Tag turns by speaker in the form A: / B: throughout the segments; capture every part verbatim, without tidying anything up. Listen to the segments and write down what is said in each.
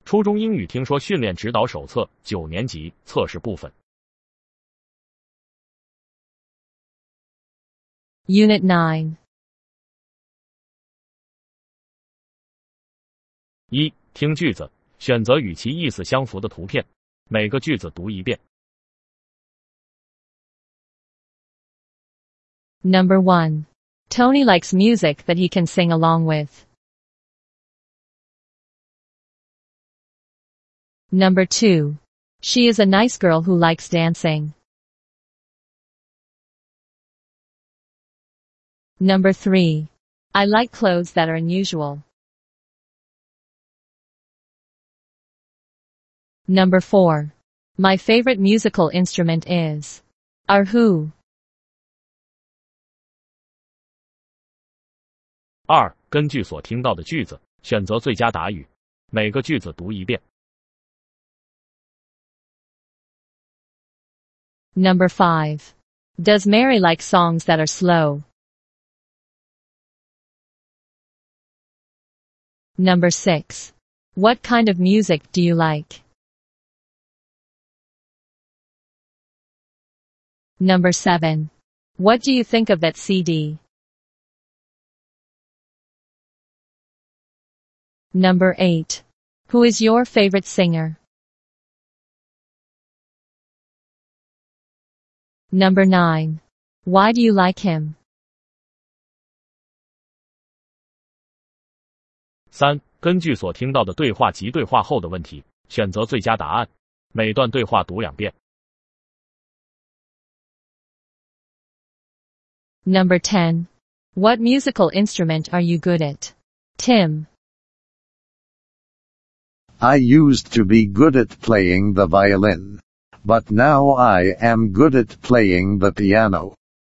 A: 初中英语听说训练指导手册九年级测试部分。
B: Unit nine.
A: 一、听句子，选择与其意思相符的图片，每个句子读一遍。
B: Number one. Tony likes music that he can sing along with. Number two. She is a nice girl who likes dancing. Number three. I like clothes that are unusual. Number four. My favorite musical instrument is erhu.
A: 二、根据所听到的句子，选择最佳答语，每个句子读一遍。
B: Number five. Does Mary like songs that are slow? Number six. What kind of music do you like? Number seven. What do you think of that C D? Number eight. Who is your favorite singer? Number nine. Why do you like him?
A: 三、根据所听到的对话及对话后的问题，选择最佳答案，每段对话读两遍。
B: Number ten. What musical instrument are you good at? Tim.
C: I used to be good at playing the violin, but now I am good at playing the piano.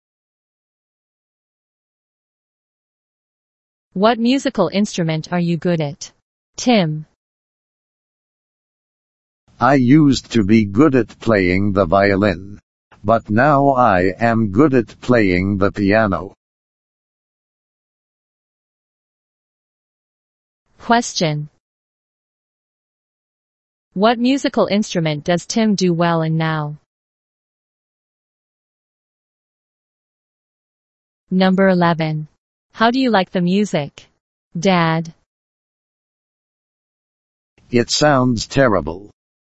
B: What musical instrument are you good at? Tim.
C: I used to be good at playing the violin, but now I am good at playing the piano.
B: Question. What musical instrument does Tim do well in now? Number eleven. How do you like the music, Dad?
C: It sounds terrible.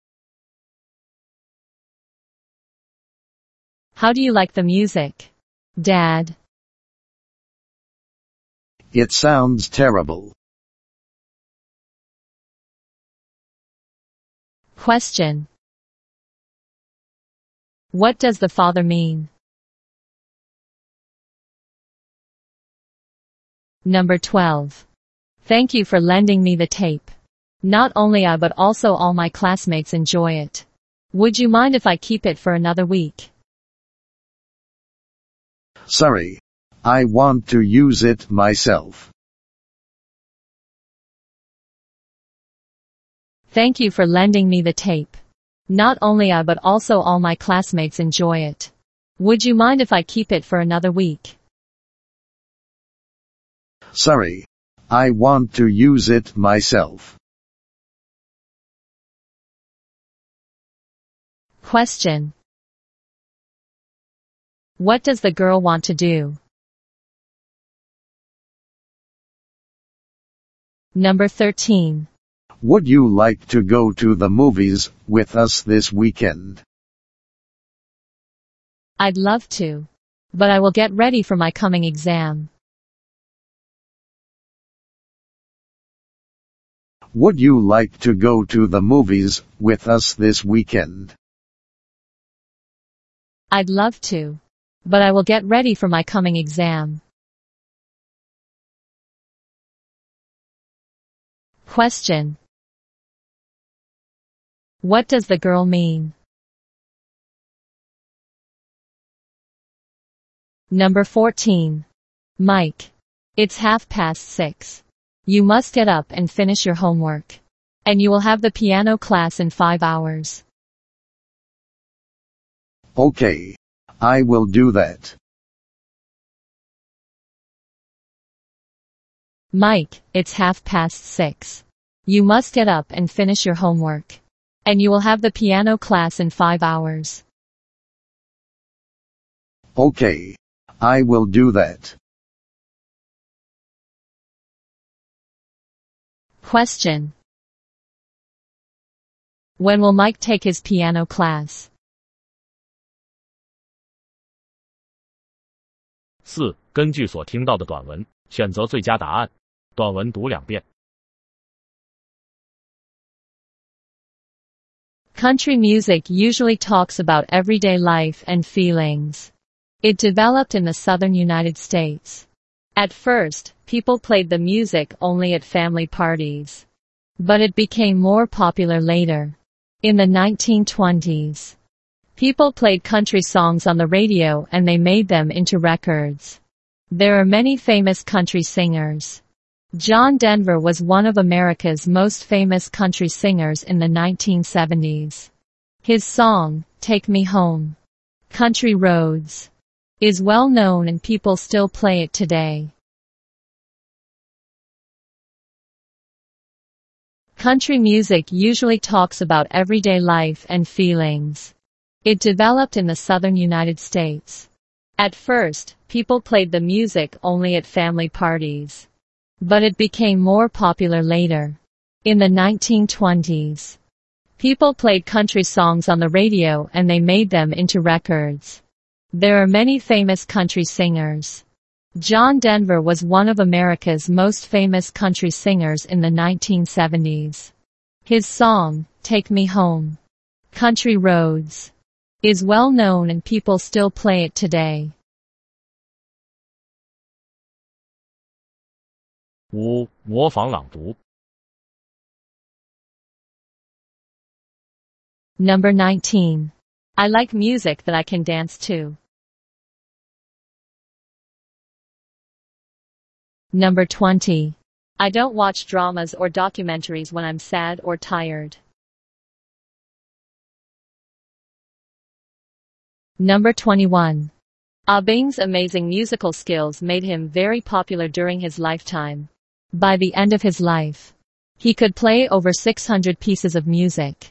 B: How do you like the music, Dad?
C: It sounds terrible.
B: Question. What does the father mean? Number twelve. Thank you for lending me the tape. Not only I but also all my classmates enjoy it. Would you mind if I keep it for another week?
C: Sorry. I want to use it myself.
B: Thank you for lending me the tape. Not only I but also all my classmates enjoy it. Would you mind if I keep it for another week?
C: Sorry. I want to use it myself.
B: Question. What does the girl want to do? Number thirteen.
C: Would you like to go to the movies with us this weekend?
B: I'd love to. But I will get ready for my coming exam.
C: Would you like to go to the movies with us this weekend?
B: I'd love to. But I will get ready for my coming exam. Question. What does the girl mean? Number fourteen. Mike. It's half past six. You must get up and finish your homework. And you will have the piano class in five hours.
C: Okay. I will do that.
B: Mike, it's half past six. You must get up and finish your homework. And you will have the piano class in five hours.
C: Okay. I will do that.
B: Question. When will Mike take his piano class?
A: 四、根据所听到的短文，选择最佳答案。短文读两遍。
B: Country music usually talks about everyday life and feelings. It developed in the southern United States. At first, people played the music only at family parties. But it became more popular later. In the nineteen twenties, people played country songs on the radio and they made them into records. There are many famous country singers. John Denver was one of America's most famous country singers in the nineteen seventies. His song, Take Me Home, Country Roads, is well known and people still play it today. Country music usually talks about everyday life and feelings. It developed in the southern United States. At first, people played the music only at family parties. But it became more popular later. In the nineteen twenties, people played country songs on the radio and they made them into records. There are many famous country singers. John Denver was one of America's most famous country singers in the nineteen seventies. His song, Take Me Home, Country Roads, is well known and people still play it today.
A: 五、模仿朗读。
B: Number nineteen. I like music that I can dance to. Number twenty. I don't watch dramas or documentaries when I'm sad or tired. Number twenty-one. Ah Bing's amazing musical skills made him very popular during his lifetime. By the end of his life, he could play over six hundred pieces of music.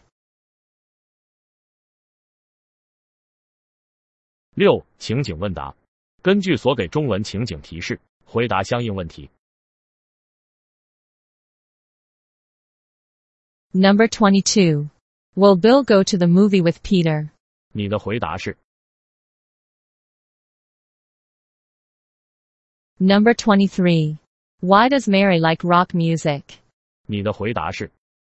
A: 六、情景问答。根据所给中文情景提示，回答相应问题。
B: Number twenty-two. Will Bill go to the movie with Peter?
A: 你的回答是
B: Number twenty-three. Why does Mary like rock music?
A: 你的回答是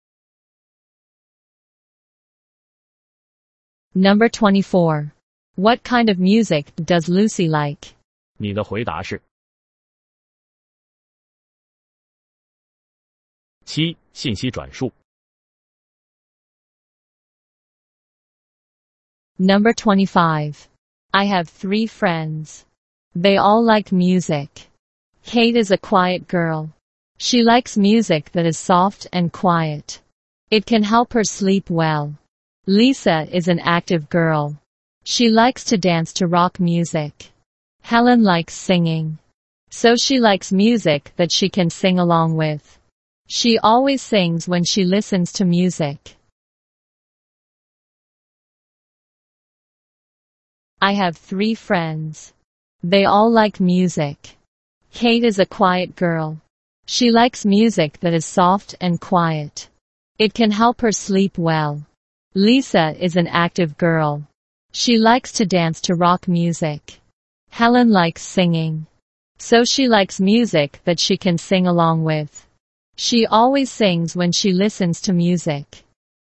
B: Number twenty-four. What kind of music does Lucy like?
A: 你的回答是 七、信息转述。
B: Number twenty-five. I have three friends. They all like music. Kate is a quiet girl. She likes music that is soft and quiet. It can help her sleep well. Lisa is an active girl. She likes to dance to rock music. Helen likes singing. So she likes music that she can sing along with. She always sings when she listens to music. I have three friends. They all like music. Kate is a quiet girl. She likes music that is soft and quiet. It can help her sleep well. Lisa is an active girl. She likes to dance to rock music. Helen likes singing. So she likes music that she can sing along with. She always sings when she listens to music.